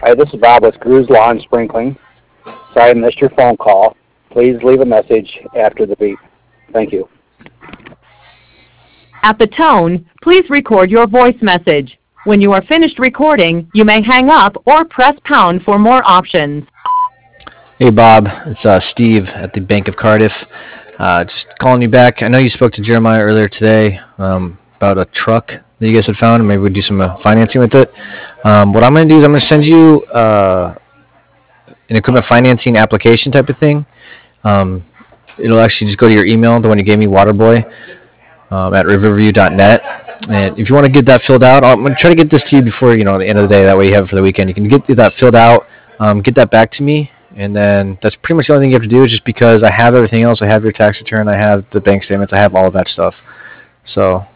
Hi, this is Bob with Cruz Lawn Sprinkling. Sorry I missed your phone call. Please leave a message after the beep. Thank you. At the tone, please record your voice message. When you are finished recording, you may hang up or press pound for more options. Hey Bob, it's Steve at the Bank of Cardiff. Just calling you back. I know you spoke to Jeremiah earlier today about a truck that you guys had found, and maybe we'd do some financing with it. What I'm going to do is I'm going to send you an equipment financing application type of thing. It'll actually just go to your email, the one you gave me, Waterboy, at riverview.net. And if you want to get that filled out, I'm going to try to get this to you before the end of the day. That way you have it for the weekend. You can get that filled out, get that back to me, and then that's pretty much the only thing you have to do. Is just because I have everything else. I have your tax return. I have the bank statements. I have all of that stuff. So